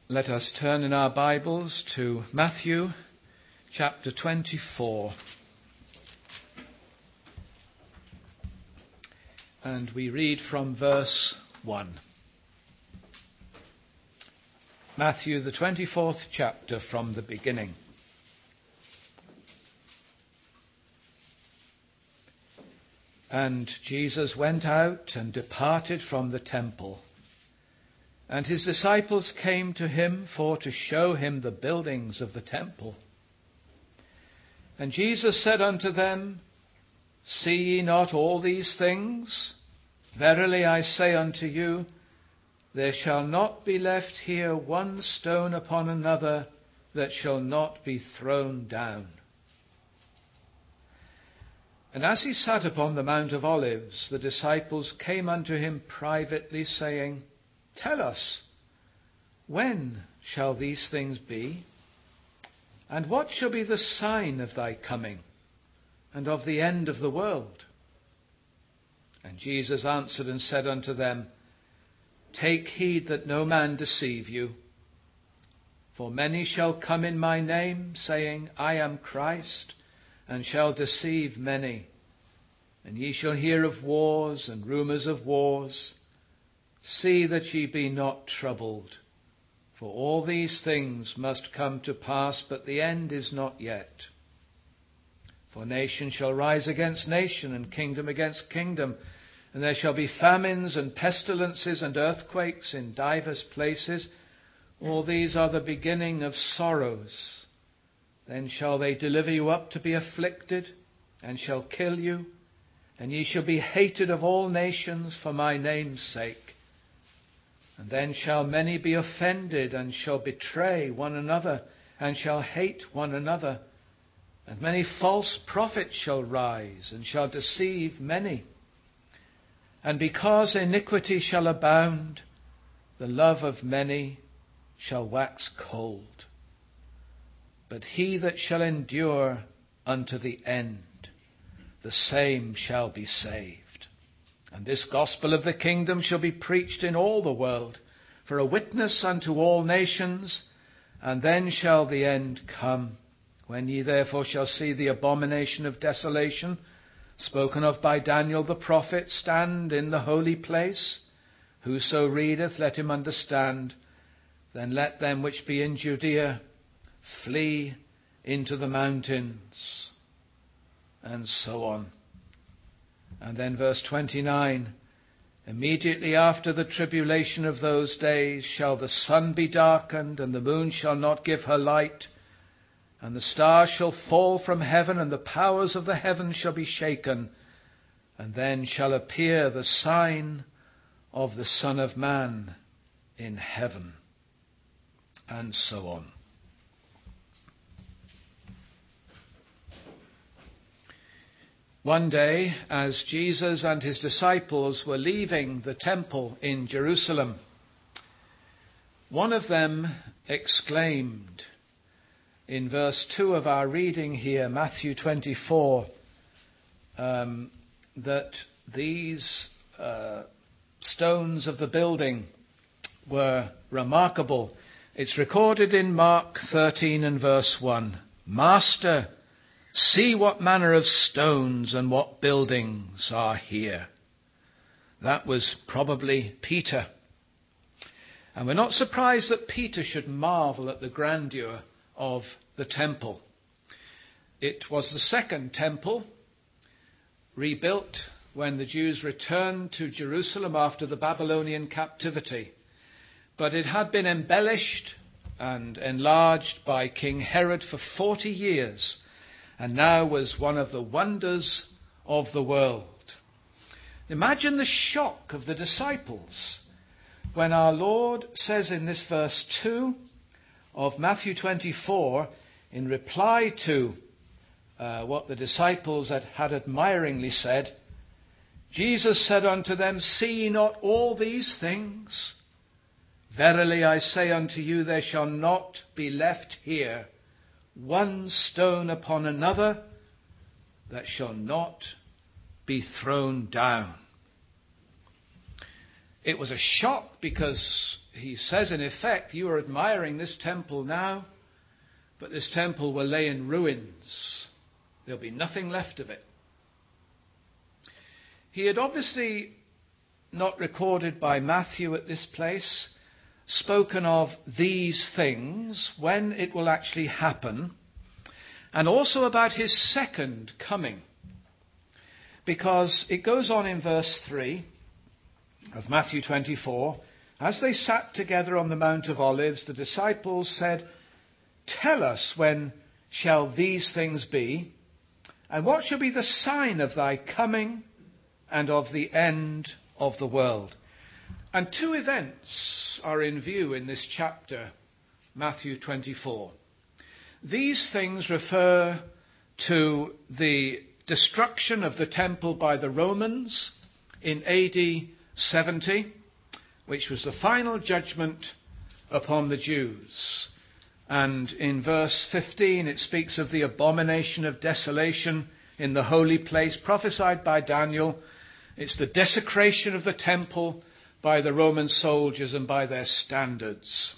Let us turn in our Bibles to Matthew chapter 24. And we read from verse 1. Matthew, the 24th chapter, from the beginning. And Jesus went out and departed from the temple. And his disciples came to him for to show him the buildings of the temple. And Jesus said unto them, See ye not all these things? Verily I say unto you, there shall not be left here one stone upon another that shall not be thrown down. And as he sat upon the Mount of Olives, the disciples came unto him privately, saying, Tell us, when shall these things be? And what shall be the sign of thy coming, and of the end of the world? And Jesus answered and said unto them, Take heed that no man deceive you. For many shall come in my name, saying, I am Christ, and shall deceive many. And ye shall hear of wars and rumours of wars. See that ye be not troubled, for all these things must come to pass, but the end is not yet. For nation shall rise against nation, and kingdom against kingdom, and there shall be famines and pestilences and earthquakes in divers places. All these are the beginning of sorrows. Then shall they deliver you up to be afflicted, and shall kill you, and ye shall be hated of all nations for my name's sake. And then shall many be offended, and shall betray one another, and shall hate one another. And many false prophets shall rise, and shall deceive many. And because iniquity shall abound, the love of many shall wax cold. But he that shall endure unto the end, the same shall be saved. And this gospel of the kingdom shall be preached in all the world, for a witness unto all nations, and then shall the end come. When ye therefore shall see the abomination of desolation, spoken of by Daniel the prophet, stand in the holy place, whoso readeth, let him understand. Then let them which be in Judea flee into the mountains. And so on. And then verse 29, Immediately after the tribulation of those days shall the sun be darkened, and the moon shall not give her light, and the stars shall fall from heaven, and the powers of the heavens shall be shaken. And then shall appear the sign of the Son of Man in heaven. And so on. One day, as Jesus and his disciples were leaving the temple in Jerusalem, one of them exclaimed in verse 2 of our reading here, Matthew 24, that these stones of the building were remarkable. It's recorded in Mark 13 and verse 1. Master, see what manner of stones and what buildings are here. That was probably Peter. And we're not surprised that Peter should marvel at the grandeur of the temple. It was the second temple rebuilt when the Jews returned to Jerusalem after the Babylonian captivity. But it had been embellished and enlarged by King Herod for 40 years, and now was one of the wonders of the world. Imagine the shock of the disciples when our Lord says in this verse 2 of Matthew 24, in reply to what the disciples had admiringly said, Jesus said unto them, See ye not all these things? Verily I say unto you, there shall not be left here one stone upon another that shall not be thrown down. It was a shock because he says, in effect, you are admiring this temple now, but this temple will lay in ruins. There'll be nothing left of it. He had obviously, not recorded by Matthew at this place, spoken of these things, when it will actually happen, and also about his second coming. Because it goes on in verse 3 of Matthew 24, as they sat together on the Mount of Olives, the disciples said, "Tell us, when shall these things be? And what shall be the sign of thy coming and of the end of the world?" And two events are in view in this chapter, Matthew 24. These things refer to the destruction of the temple by the Romans in AD 70, which was the final judgment upon the Jews. And in verse 15 it speaks of the abomination of desolation in the holy place, prophesied by Daniel. It's the desecration of the temple by the Roman soldiers and by their standards.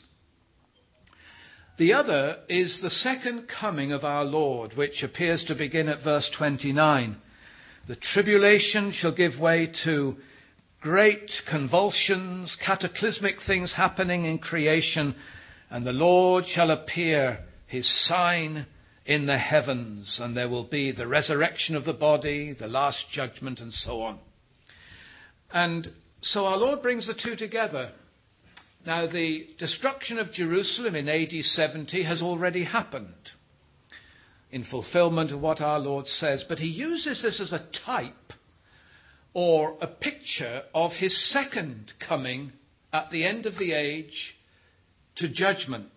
The other is the second coming of our Lord, which appears to begin at verse 29. The tribulation shall give way to great convulsions, cataclysmic things happening in creation, and the Lord shall appear, his sign in the heavens, and there will be the resurrection of the body, the last judgment, and so on. And so our Lord brings the two together. Now, the destruction of Jerusalem in AD 70 has already happened in fulfillment of what our Lord says, but he uses this as a type or a picture of his second coming at the end of the age to judgment.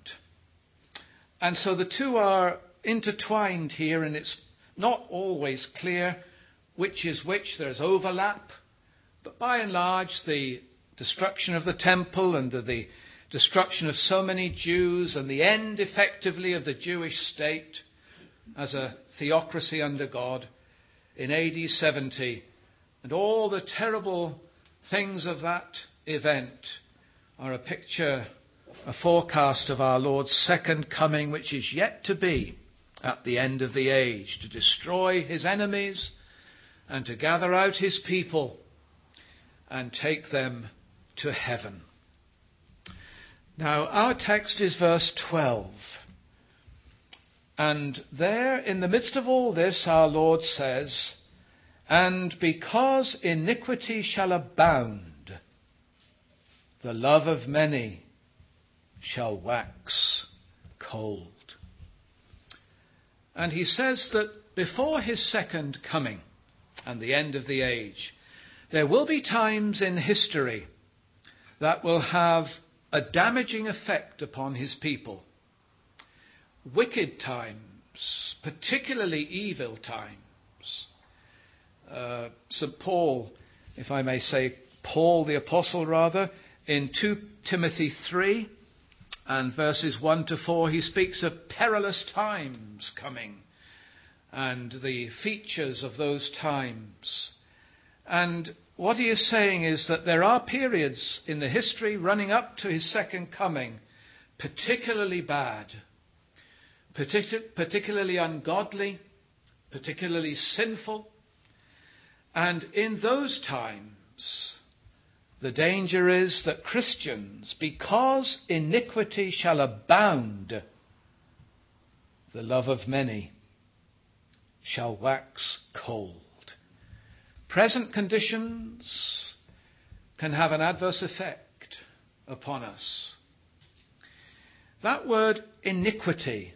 And so the two are intertwined here, and it's not always clear which is which. There's overlap, but by and large the destruction of the temple and the destruction of so many Jews and the end effectively of the Jewish state as a theocracy under God in AD 70, and all the terrible things of that event are a picture, a forecast of our Lord's second coming, which is yet to be at the end of the age, to destroy his enemies and to gather out his people and take them to heaven. Now, our text is verse 12. And there, in the midst of all this, our Lord says, "And because iniquity shall abound, the love of many shall wax cold." And he says that before his second coming and the end of the age, there will be times in history that will have a damaging effect upon his people. Wicked times, particularly evil times. St. Paul, if I may say, Paul the Apostle rather, in 2 Timothy 3 and verses 1 to 4, he speaks of perilous times coming and the features of those times. And what he is saying is that there are periods in the history running up to his second coming, particularly bad, particularly ungodly, particularly sinful. And in those times, the danger is that Christians, because iniquity shall abound, the love of many shall wax cold. Present conditions can have an adverse effect upon us. That word iniquity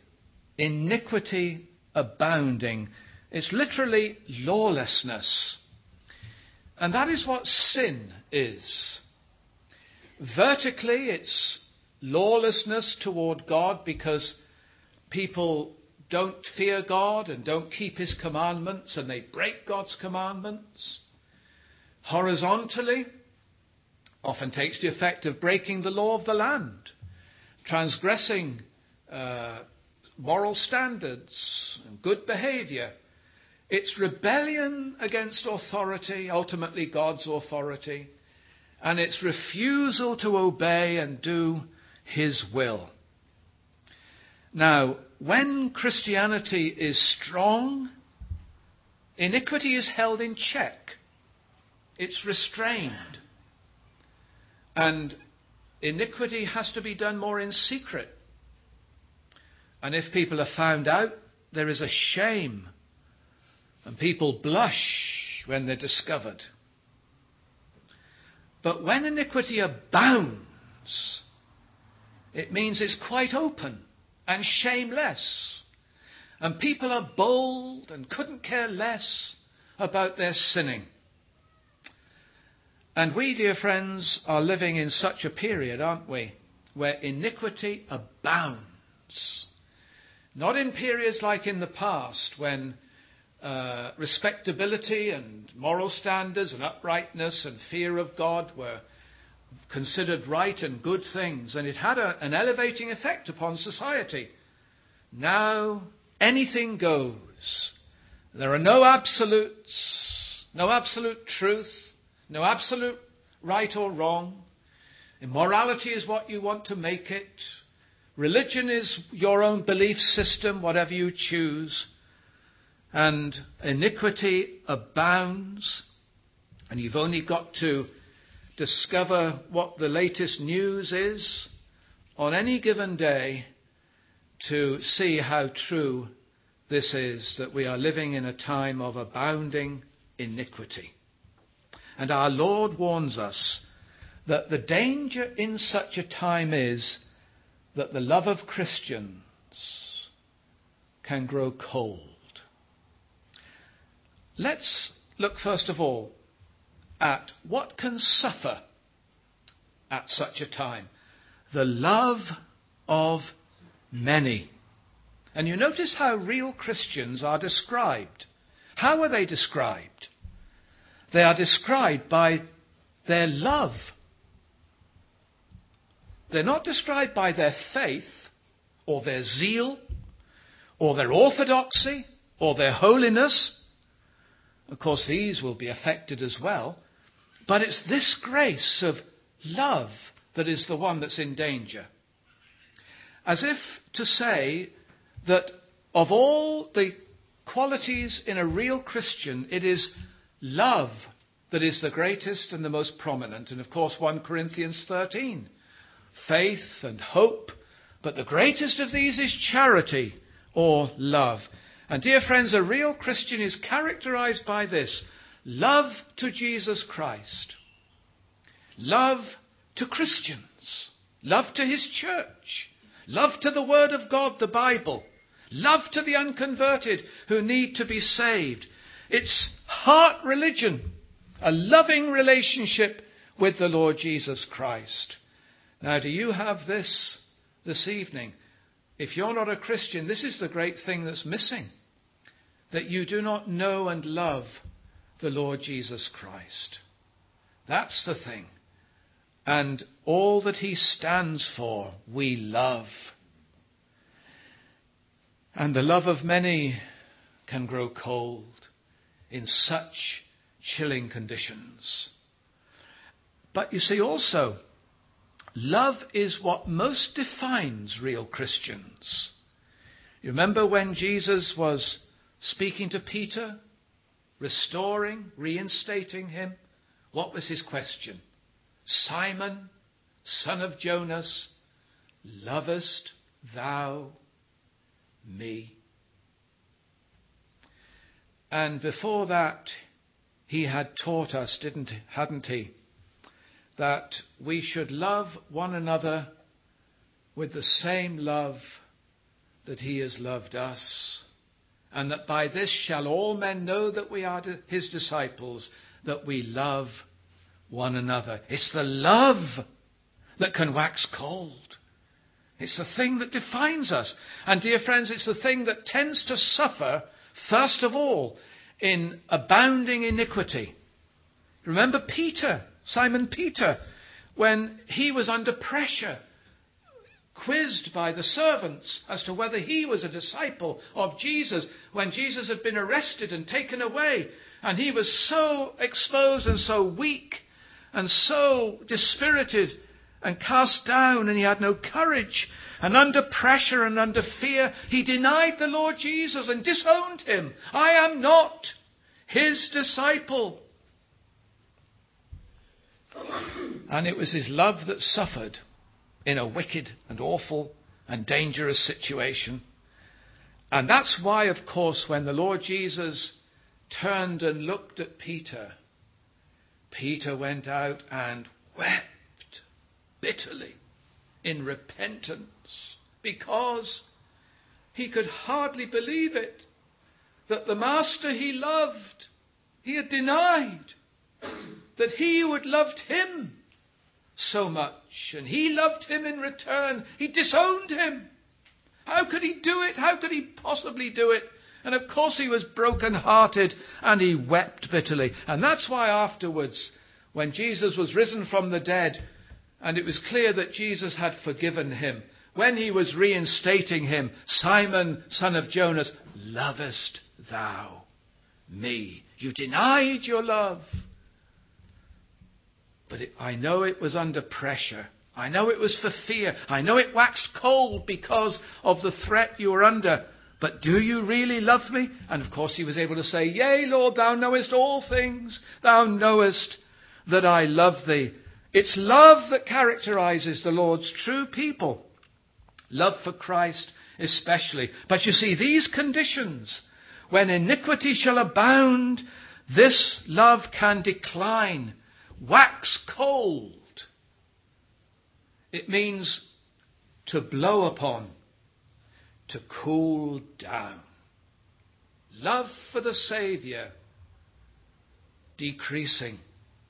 abounding, is literally lawlessness. And that is what sin is. Vertically, it's lawlessness toward God because people don't fear God and don't keep his commandments, and they break God's commandments. Horizontally, often takes the effect of breaking the law of the land, transgressing moral standards and good behavior. It's rebellion against authority, ultimately God's authority, and its refusal to obey and do his will. Now, when Christianity is strong, iniquity is held in check. It's restrained. And iniquity has to be done more in secret. And if people are found out, there is a shame. And people blush when they're discovered. But when iniquity abounds, it means it's quite open and shameless. And people are bold and couldn't care less about their sinning. And we, dear friends, are living in such a period, aren't we, where iniquity abounds. Not in periods like in the past when respectability and moral standards and uprightness and fear of God were considered right and good things, and it had an elevating effect upon society. Now anything goes. There are no absolutes, no absolute truth, no absolute right or wrong. Immorality is what you want to make it. Religion is your own belief system, whatever you choose. And iniquity abounds. And you've only got to discover what the latest news is on any given day to see how true this is, that we are living in a time of abounding iniquity. And our Lord warns us that the danger in such a time is that the love of Christians can grow cold. Let's look first of all at what can suffer at such a time. The love of many. And you notice how real Christians are described. How are they described? They are described by their love. They're not described by their faith or their zeal or their orthodoxy or their holiness. Of course, these will be affected as well. But it's this grace of love that is the one that's in danger. As if to say that of all the qualities in a real Christian, it is love that is the greatest and the most prominent. And of course, 1 Corinthians 13. Faith and hope. But the greatest of these is charity or love. And dear friends, a real Christian is characterized by this. Love to Jesus Christ. Love to Christians. Love to his church. Love to the Word of God, the Bible. Love to the unconverted who need to be saved. It's heart religion. A loving relationship with the Lord Jesus Christ. Now, do you have this evening? If you're not a Christian, this is the great thing that's missing. That you do not know and love the Lord Jesus Christ. That's the thing. And all that he stands for, we love. And the love of many can grow cold in such chilling conditions. But you see also, love is what most defines real Christians. You remember when Jesus was speaking to Peter, restoring, reinstating him? What was his question? Simon, son of Jonas, lovest thou me? And before that, he had taught us, hadn't he, that we should love one another with the same love that he has loved us. And that by this shall all men know that we are his disciples, that we love one another. It's the love that can wax cold. It's the thing that defines us. And dear friends, it's the thing that tends to suffer, first of all, in abounding iniquity. Remember Peter, Simon Peter, when he was under pressure, quizzed by the servants as to whether he was a disciple of Jesus, when Jesus had been arrested and taken away, and he was so exposed and so weak and so dispirited and cast down, and he had no courage. And under pressure and under fear, he denied the Lord Jesus and disowned him. I am not his disciple. And it was his love that suffered in a wicked and awful and dangerous situation. And that's why, of course, when the Lord Jesus turned and looked at Peter, Peter went out and wept bitterly in repentance, because he could hardly believe it, that the master he loved, he had denied, that he who had loved him so much, and he loved him in return, he disowned him. How could he do it? How could he possibly do it? And of course he was broken-hearted, and he wept bitterly. And that's why afterwards, when Jesus was risen from the dead, and it was clear that Jesus had forgiven him, when he was reinstating him, Simon, son of Jonas, lovest thou me? You denied your love. But I know it was under pressure. I know it was for fear. I know it waxed cold because of the threat you were under. But do you really love me? And of course he was able to say, Yea, Lord, thou knowest all things. Thou knowest that I love thee. It's love that characterizes the Lord's true people. Love for Christ especially. But you see, these conditions, when iniquity shall abound, this love can decline, wax cold. It means to blow upon, to cool down. Love for the Saviour decreasing.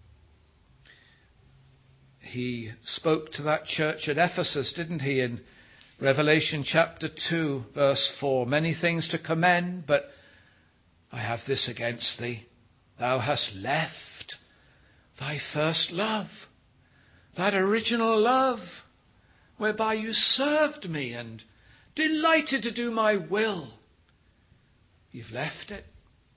He spoke to that church at Ephesus, didn't he, in Revelation chapter 2, verse 4. Many things to commend, but I have this against thee. Thou hast left thy first love, that original love whereby you served me and delighted to do my will. You've left it.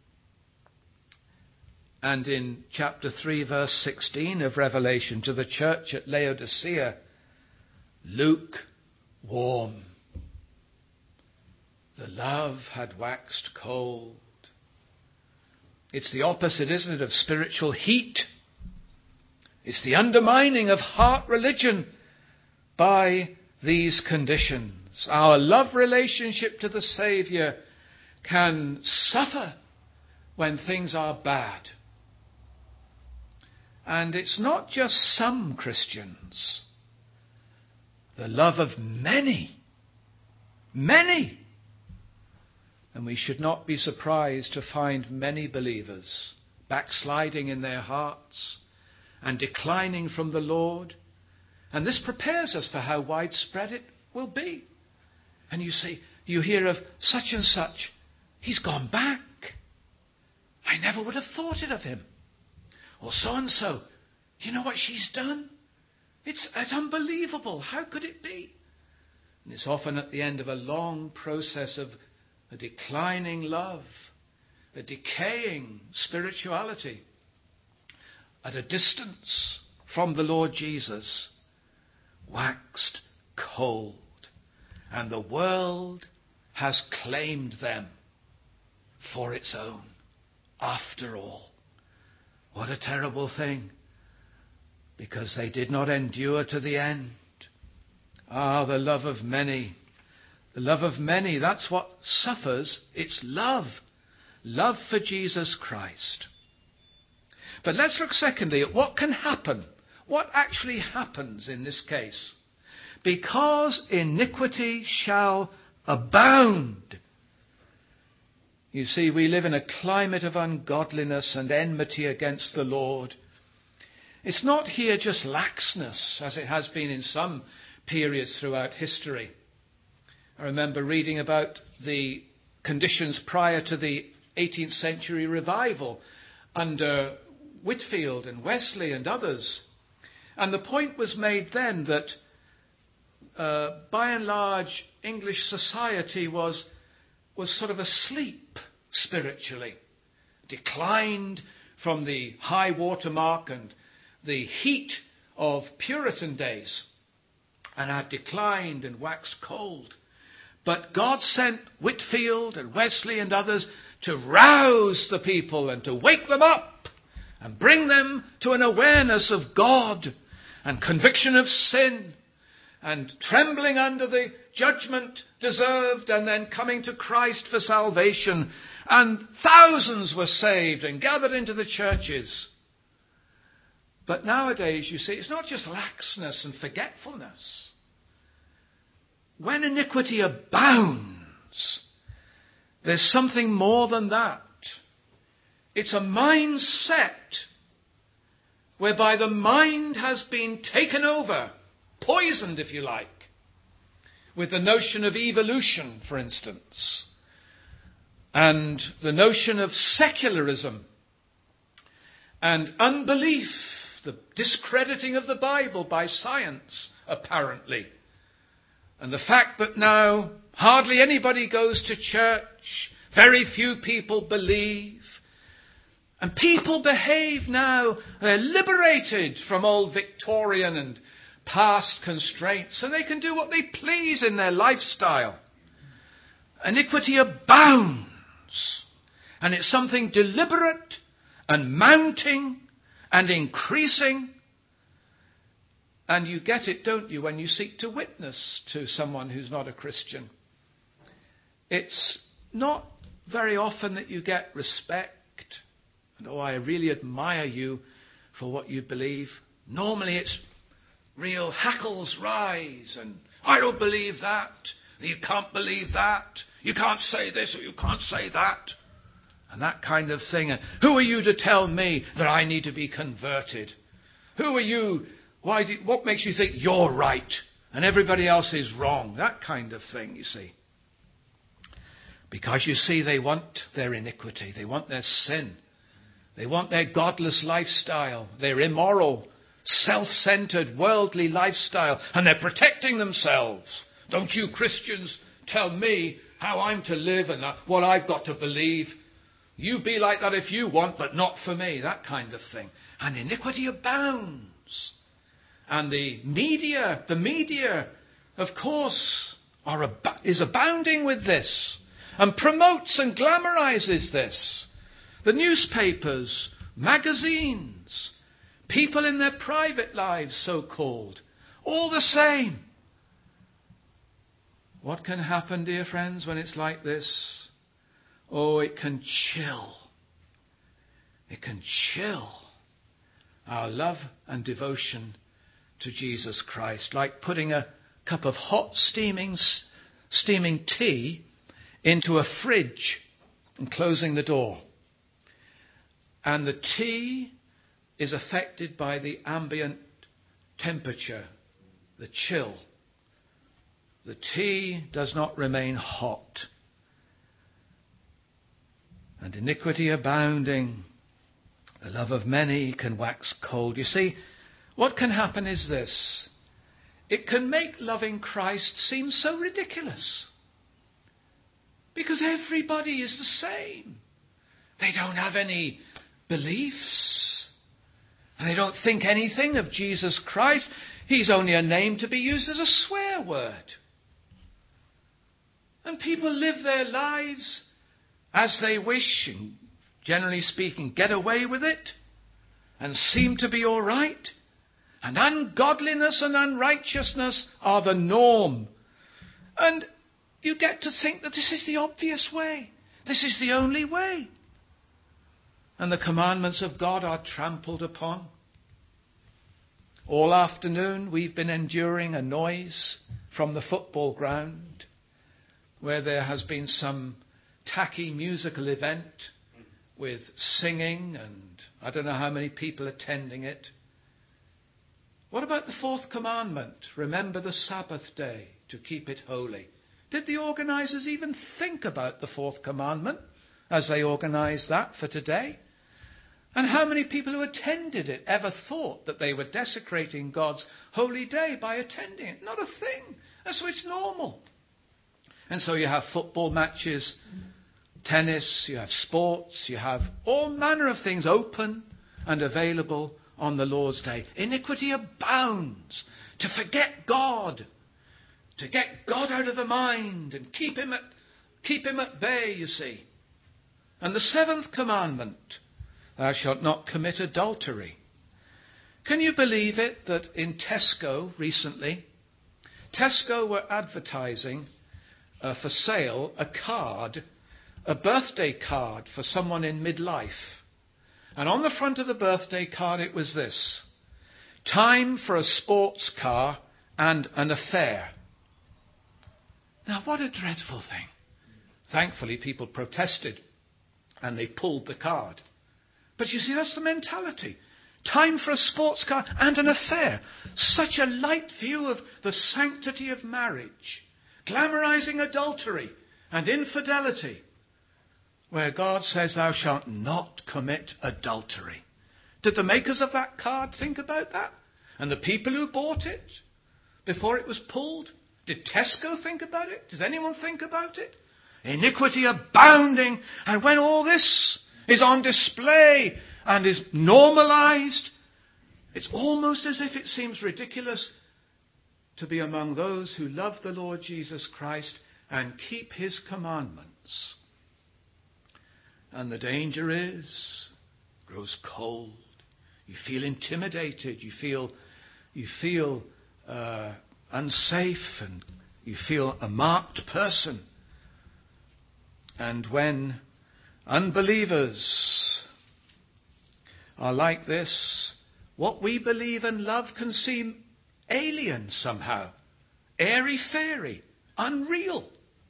And in chapter 3, verse 16 of Revelation, to the church at Laodicea, lukewarm. The love had waxed cold. It's the opposite, isn't it, of spiritual heat. It's the undermining of heart religion by these conditions. Our love relationship to the Saviour can suffer when things are bad. And it's not just some Christians. The love of many. Many. And we should not be surprised to find many believers backsliding in their hearts and declining from the Lord. And this prepares us for how widespread it will be. And you see, you hear of such and such. He's gone back. I never would have thought it of him. Or so-and-so, you know what she's done? It's unbelievable. How could it be? And it's often at the end of a long process of a declining love, a decaying spirituality, at a distance from the Lord Jesus, waxed cold. And the world has claimed them for its own, after all. What a terrible thing, because they did not endure to the end. Ah, the love of many. The love of many, that's what suffers. It's love. Love for Jesus Christ. But let's look secondly at what can happen. What actually happens in this case? Because iniquity shall abound. You see, we live in a climate of ungodliness and enmity against the Lord. It's not here just laxness, as it has been in some periods throughout history. I remember reading about the conditions prior to the 18th century revival under Whitefield and Wesley and others. And the point was made then that by and large English society was sort of asleep spiritually, declined from the high water mark, and the heat of Puritan days and had declined and waxed cold. But God sent Whitefield and Wesley and others to rouse the people and to wake them up and bring them to an awareness of God and conviction of sin and trembling under the judgment deserved and then coming to Christ for salvation. And thousands were saved and gathered into the churches. But nowadays, you see, it's not just laxness and forgetfulness. When iniquity abounds, there's something more than that. It's a mindset whereby the mind has been taken over, poisoned, if you like, with the notion of evolution, for instance, and the notion of secularism and unbelief, the discrediting of the Bible by science, apparently. And the fact that now hardly anybody goes to church, very few people believe, and people behave now, they're liberated from old Victorian and past constraints, and they can do what they please in their lifestyle. Iniquity abounds, and it's something deliberate and mounting and increasing. And you get it, don't you, when you seek to witness to someone who's not a Christian. It's not very often that you get respect. And, oh, I really admire you for what you believe. Normally it's real hackles rise and I don't believe that. You can't believe that. You can't say this or you can't say that. And that kind of thing. And who are you to tell me that I need to be converted? Who are you? What makes you think you're right and everybody else is wrong? That kind of thing, you see. Because, you see, they want their iniquity. They want their sin. They want their godless lifestyle, their immoral, self-centered, worldly lifestyle. And they're protecting themselves. Don't you Christians tell me how I'm to live and what I've got to believe. You be like that if you want, but not for me. That kind of thing. And iniquity abounds. And the media, of course, is abounding with this and promotes and glamorizes this. The newspapers, magazines, people in their private lives, so-called, all the same. What can happen, dear friends, when it's like this? Oh, it can chill. It can chill our love and devotion to Jesus Christ, like putting a cup of hot steaming tea into a fridge and closing the door. And the tea is affected by the ambient temperature, the chill. The tea does not remain hot. And iniquity abounding, the love of many can wax cold. You see, what can happen is this. It can make loving Christ seem so ridiculous. Because everybody is the same. They don't have any beliefs. And they don't think anything of Jesus Christ. He's only a name to be used as a swear word. And people live their lives as they wish, and generally speaking, get away with it, and seem to be all right. And ungodliness and unrighteousness are the norm. And you get to think that this is the obvious way. This is the only way. And the commandments of God are trampled upon. All afternoon we've been enduring a noise from the football ground where there has been some tacky musical event with singing and I don't know how many people attending it. What about the fourth commandment? Remember the Sabbath day to keep it holy. Did the organisers even think about the fourth commandment as they organised that for today? And how many people who attended it ever thought that they were desecrating God's holy day by attending it? Not a thing. So it's normal. And so you have football matches, tennis, you have sports, you have all manner of things open and available on the Lord's day. Iniquity abounds. To forget God, to get God out of the mind and keep him at bay, you see. And the seventh commandment, thou shalt not commit adultery. Can you believe it that in Tesco recently, Tesco were advertising for sale a birthday card for someone in midlife. And on the front of the birthday card it was this: time for a sports car and an affair. Now what a dreadful thing. Thankfully people protested and they pulled the card. But you see, that's the mentality. Time for a sports car and an affair. Such a light view of the sanctity of marriage. Glamorizing adultery and infidelity. Where God says, thou shalt not commit adultery. Did the makers of that card think about that? And the people who bought it before it was pulled? Did Tesco think about it? Does anyone think about it? Iniquity abounding. And when all this is on display and is normalized, it's almost as if it seems ridiculous to be among those who love the Lord Jesus Christ and keep his commandments. And the danger is, grows cold. You feel intimidated. You feel unsafe, and you feel a marked person. And when unbelievers are like this, what we believe and love can seem alien somehow, airy-fairy, unreal.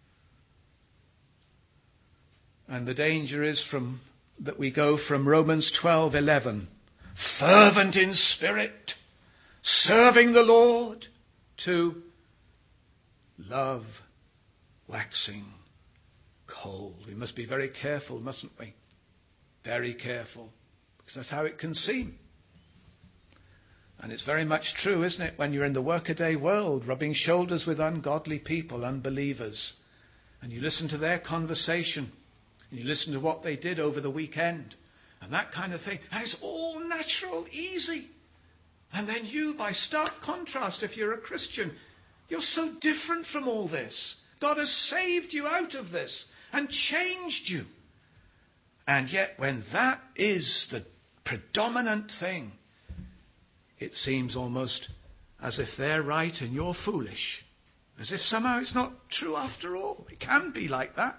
And the danger is that we go from Romans 12:11, fervent in spirit, serving the Lord, to love waxing cold. We must be very careful, mustn't we? Very careful, because that's how it can seem. And it's very much true, isn't it, when you're in the workaday world, rubbing shoulders with ungodly people, unbelievers, and you listen to their conversation, and you listen to what they did over the weekend, and that kind of thing, and it's all natural, easy. And then you, by stark contrast, if you're a Christian, you're so different from all this. God has saved you out of this and changed you. And yet, when that is the predominant thing, it seems almost as if they're right and you're foolish. As if somehow it's not true after all. It can be like that.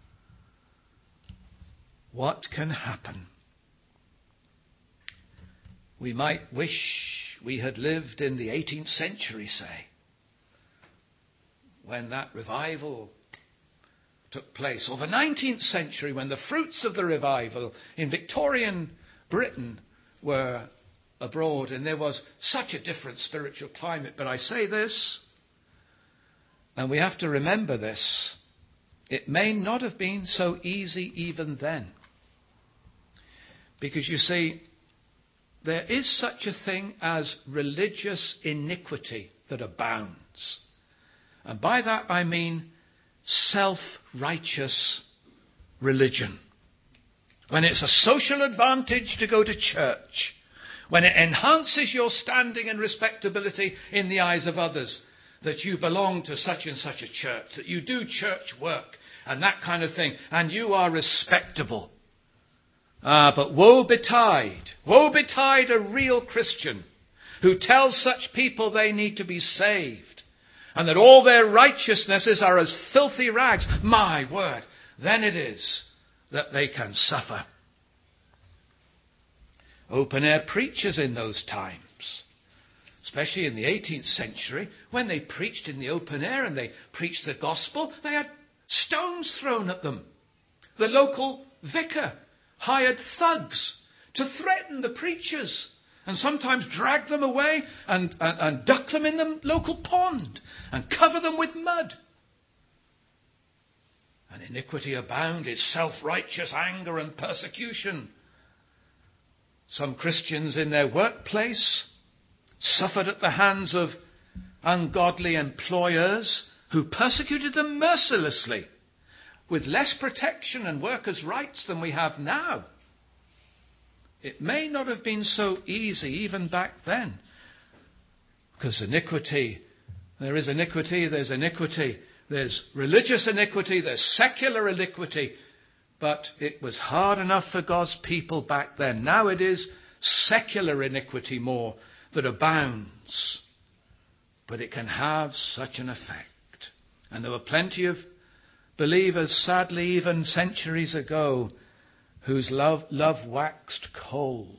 What can happen? We might wish we had lived in the 18th century, say, when that revival took place, or the 19th century, when the fruits of the revival in Victorian Britain were abroad, and there was such a different spiritual climate. But I say this, and we have to remember this, it may not have been so easy even then. Because you see, there is such a thing as religious iniquity that abounds. And by that I mean self-righteous religion. When it's a social advantage to go to church, when it enhances your standing and respectability in the eyes of others, that you belong to such and such a church, that you do church work and that kind of thing, and you are respectable. But woe betide a real Christian who tells such people they need to be saved and that all their righteousnesses are as filthy rags. My word, then it is that they can suffer. Open-air preachers in those times, especially in the 18th century, when they preached in the open air and they preached the gospel, they had stones thrown at them. The local vicar hired thugs to threaten the preachers and sometimes drag them away and duck them in the local pond and cover them with mud. And iniquity abounded, self-righteous anger and persecution. Some Christians in their workplace suffered at the hands of ungodly employers who persecuted them mercilessly, with less protection and workers' rights than we have now. It may not have been so easy even back then. Because iniquity, there's iniquity. There's religious iniquity, there's secular iniquity. But it was hard enough for God's people back then. Now it is secular iniquity more that abounds. But it can have such an effect. And there were plenty of believers, sadly, even centuries ago, whose love waxed cold.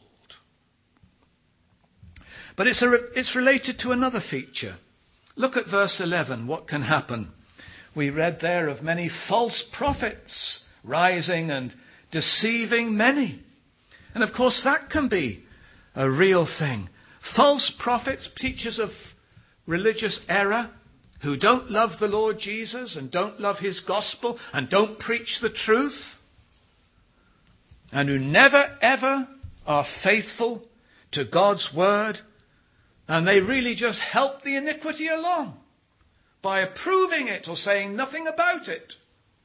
But it's related to another feature. Look at verse 11, what can happen. We read there of many false prophets rising and deceiving many. And of course that can be a real thing. False prophets, teachers of religious error, who don't love the Lord Jesus and don't love his gospel and don't preach the truth, and who never ever are faithful to God's word, and they really just help the iniquity along by approving it or saying nothing about it.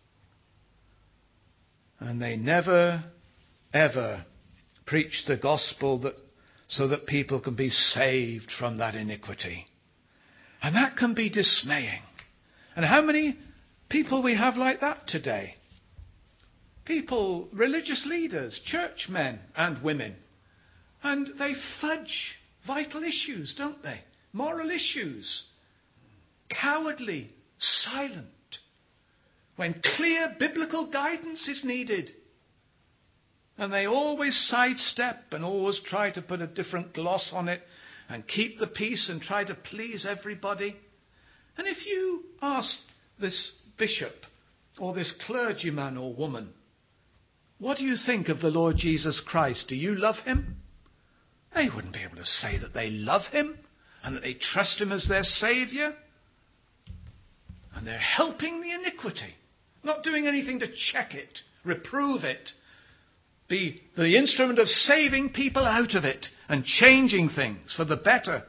And they never ever preach the gospel so that people can be saved from that iniquity. And that can be dismaying. And how many people we have like that today? People, religious leaders, churchmen and women. And they fudge vital issues, don't they? Moral issues. Cowardly, silent. When clear biblical guidance is needed. And they always sidestep and always try to put a different gloss on it and keep the peace and try to please everybody. And if you ask this bishop or this clergyman or woman, what do you think of the Lord Jesus Christ? Do you love him? They wouldn't be able to say that they love him and that they trust him as their Saviour. And they're helping the iniquity, not doing anything to check it, reprove it, be the instrument of saving people out of it and changing things for the better.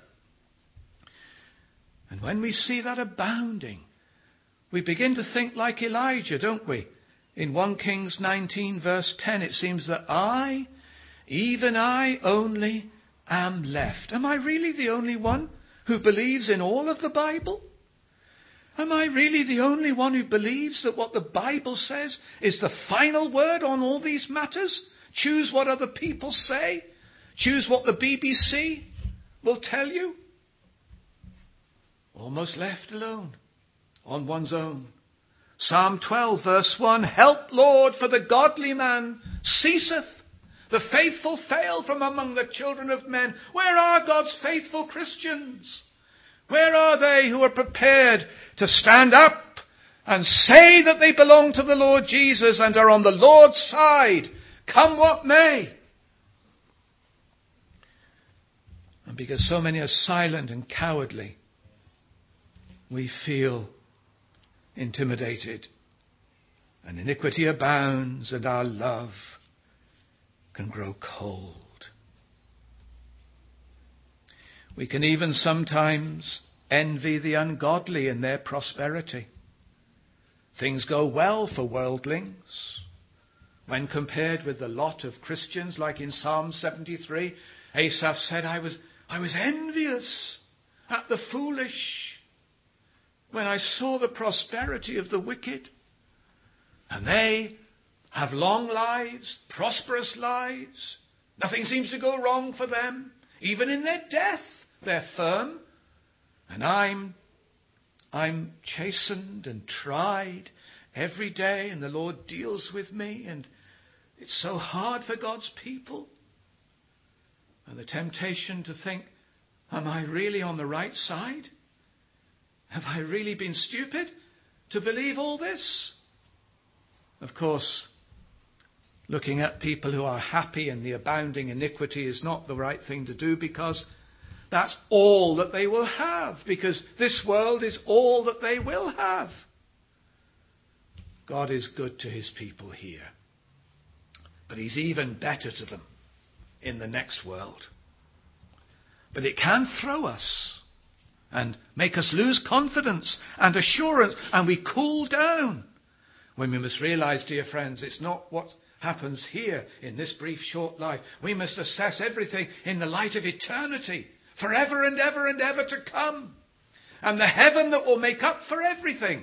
And when we see that abounding, we begin to think like Elijah, don't we? In 1 Kings 19 verse 10, it seems that I, even I only, am left. Am I really the only one who believes in all of the Bible? Am I really the only one who believes that what the Bible says is the final word on all these matters? Choose what other people say. Choose what the BBC will tell you. Almost left alone on one's own. Psalm 12 verse 1, help, Lord, for the godly man ceaseth. The faithful fail from among the children of men. Where are God's faithful Christians? Where are they who are prepared to stand up and say that they belong to the Lord Jesus and are on the Lord's side, come what may? And because so many are silent and cowardly, we feel intimidated. And iniquity abounds and our love can grow cold. We can even sometimes envy the ungodly in their prosperity. Things go well for worldlings. When compared with the lot of Christians, like in Psalm 73, Asaph said, I was envious at the foolish when I saw the prosperity of the wicked. And they have long lives, prosperous lives. Nothing seems to go wrong for them. Even in their death, they're firm. And I'm chastened and tried every day, and the Lord deals with me, and it's so hard for God's people. And the temptation to think, am I really on the right side? Have I really been stupid to believe all this? Of course, looking at people who are happy in the abounding iniquity is not the right thing to do, because that's all that they will have, because this world is all that they will have. God is good to his people here, but he's even better to them in the next world. But it can throw us and make us lose confidence and assurance, and we cool down when we must realize, dear friends, it's not what happens here in this brief short life. We must assess everything in the light of eternity, forever and ever and ever to come, and the heaven that will make up for everything.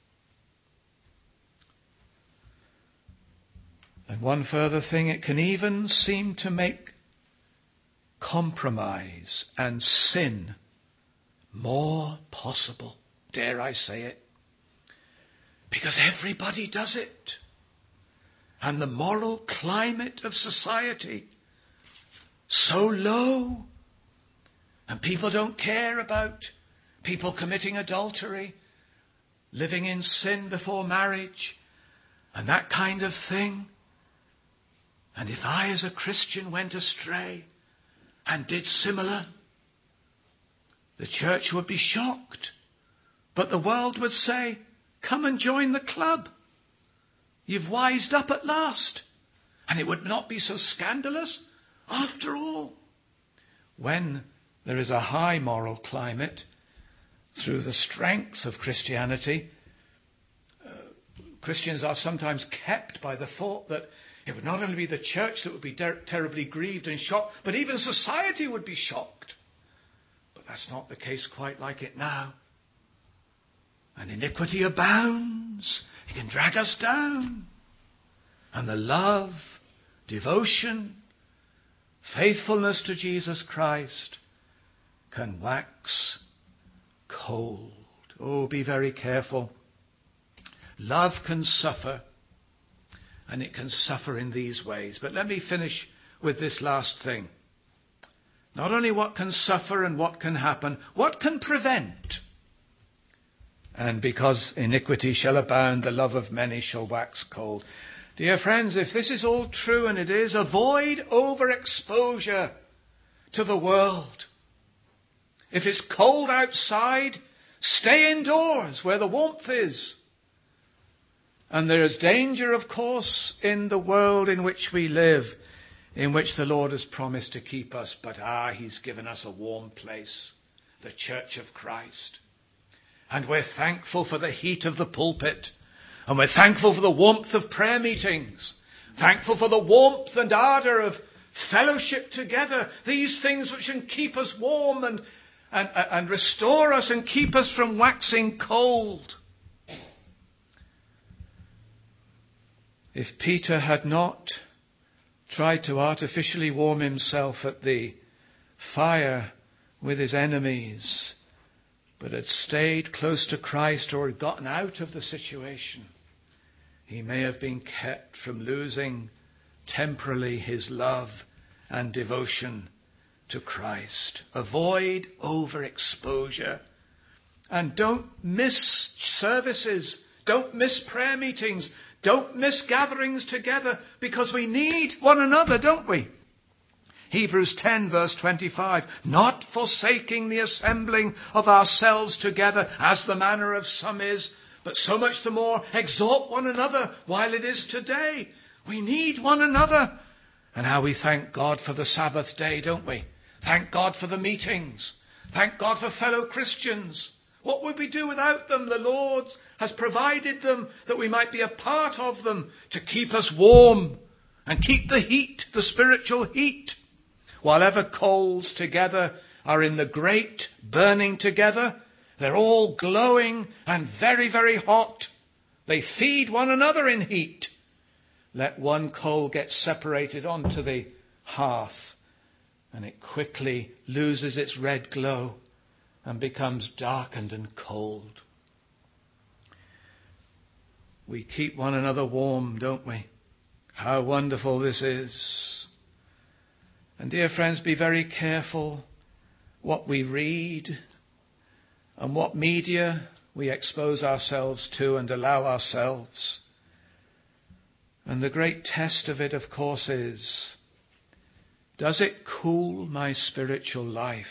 And one further thing, it can even seem to make compromise and sin more possible, dare I say it, because everybody does it. And the moral climate of society so low, and people don't care about people committing adultery, living in sin before marriage, and that kind of thing. And if I as a Christian went astray and did similar, the church would be shocked. But the world would say, come and join the club. You've wised up at last. And it would not be so scandalous after all. When there is a high moral climate, through the strength of Christianity, Christians are sometimes kept by the thought that it would not only be the church that would be terribly grieved and shocked, but even society would be shocked. But that's not the case quite like it now. And iniquity abounds. It can drag us down. And the love, devotion, faithfulness to Jesus Christ can wax cold. Oh, be very careful. Love can suffer. And it can suffer in these ways. But let me finish with this last thing. Not only what can suffer and what can happen, what can prevent? And because iniquity shall abound, the love of many shall wax cold. Dear friends, if this is all true, and it is, avoid overexposure to the world. If it's cold outside, stay indoors where the warmth is. And there is danger, of course, in the world in which we live, in which the Lord has promised to keep us. But He's given us a warm place, the Church of Christ. And we're thankful for the heat of the pulpit. And we're thankful for the warmth of prayer meetings. Thankful for the warmth and ardour of fellowship together. These things which can keep us warm and restore us and keep us from waxing cold. If Peter had not tried to artificially warm himself at the fire with his enemies, but had stayed close to Christ or had gotten out of the situation, he may have been kept from losing temporarily his love and devotion to Christ. Avoid overexposure. And don't miss services. Don't miss prayer meetings. Don't miss gatherings together, because we need one another, don't we? Hebrews 10 verse 25, not forsaking the assembling of ourselves together, as the manner of some is, but so much the more exhort one another while it is today. We need one another. And how we thank God for the Sabbath day, don't we? Thank God for the meetings. Thank God for fellow Christians. What would we do without them? The Lord has provided them that we might be a part of them, to keep us warm and keep the heat, the spiritual heat. While ever coals together are in the grate, burning together, they're all glowing and very, very hot. They feed one another in heat. Let one coal get separated onto the hearth, and it quickly loses its red glow and becomes darkened and cold. We keep one another warm, don't we? How wonderful this is. And dear friends, be very careful what we read and what media we expose ourselves to and allow ourselves. And the great test of it, of course, is, does it cool my spiritual life?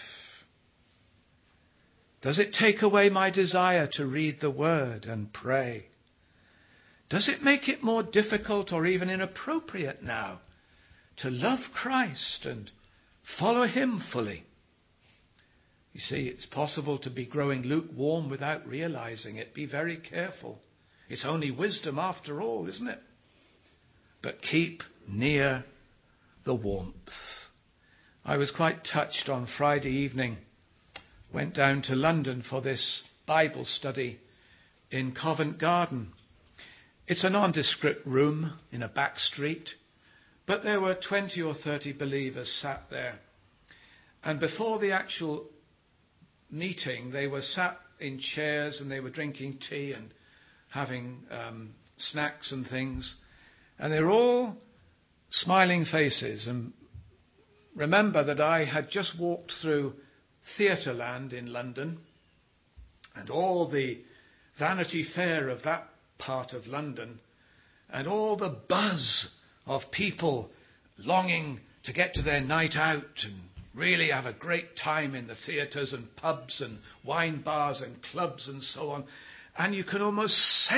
Does it take away my desire to read the Word and pray? Does it make it more difficult or even inappropriate now to love Christ and follow Him fully? You see, it's possible to be growing lukewarm without realizing it. Be very careful. It's only wisdom after all, isn't it? but keep near the warmth. I was quite touched on Friday evening. Went down to London for this Bible study in Covent Garden. It's a nondescript room in a back street, but there were 20 or 30 believers sat there. And before the actual meeting, they were sat in chairs and they were drinking tea and having snacks and things. And they were all smiling faces. And remember that I had just walked through Theatreland in London, and all the Vanity Fair of that part of London, and all the buzz of people longing to get to their night out and really have a great time in the theatres and pubs and wine bars and clubs and so on. And you can almost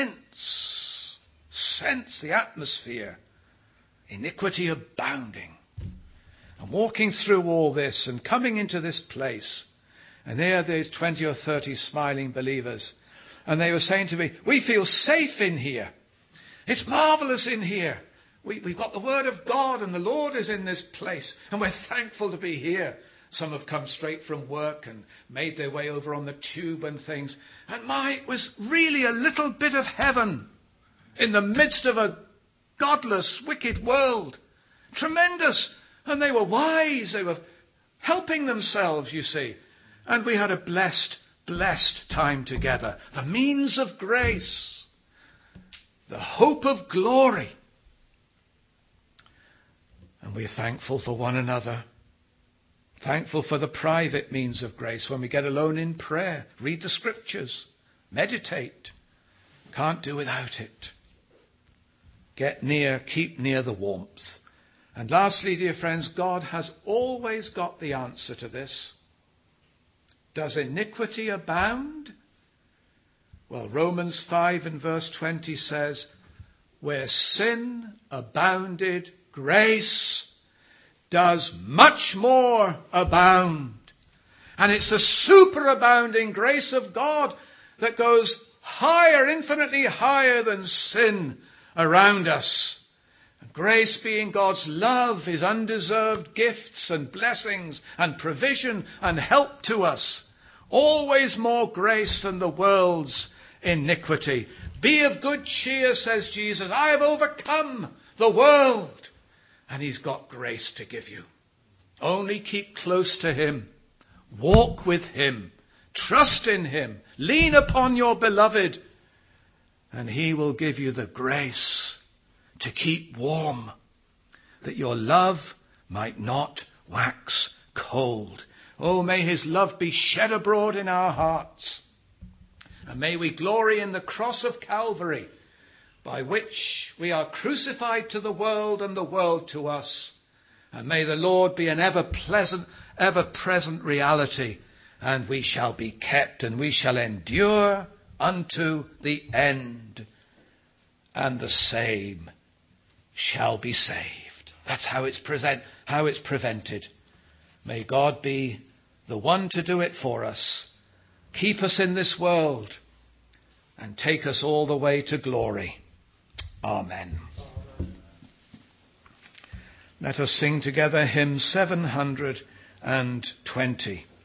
sense the atmosphere. Iniquity abounding. And walking through all this and coming into this place, and there's 20 or 30 smiling believers, and they were saying to me, we feel safe in here. It's marvellous in here. We've got the Word of God and the Lord is in this place, and we're thankful to be here. Some have come straight from work and made their way over on the tube and things. And it was really a little bit of heaven in the midst of a godless, wicked world. Tremendous. And they were wise. They were helping themselves, you see. And we had a blessed time together. The means of grace. The hope of glory. And we're thankful for one another. Thankful for the private means of grace when we get alone in prayer. Read the scriptures. Meditate. Can't do without it. Get near, keep near the warmth. And lastly, dear friends, God has always got the answer to this. Does iniquity abound? Well, Romans 5 and verse 20 says, where sin abounded, grace does much more abound. And it's the superabounding grace of God that goes higher, infinitely higher than sin around us. Grace being God's love, His undeserved gifts and blessings and provision and help to us. Always more grace than the world's iniquity. Be of good cheer, says Jesus. I have overcome the world. And He's got grace to give you. Only keep close to Him. Walk with Him. Trust in Him. Lean upon your beloved. And He will give you the grace to keep warm, that your love might not wax cold. Oh, may His love be shed abroad in our hearts. And may we glory in the cross of Calvary, by which we are crucified to the world and the world to us. And may the Lord be an ever-present reality, and we shall be kept, and we shall endure unto the end, and the same shall be saved. That's how it's prevented. May God be the one to do it for us. Keep us in this world and take us all the way to glory. Amen. Let us sing together hymn 720.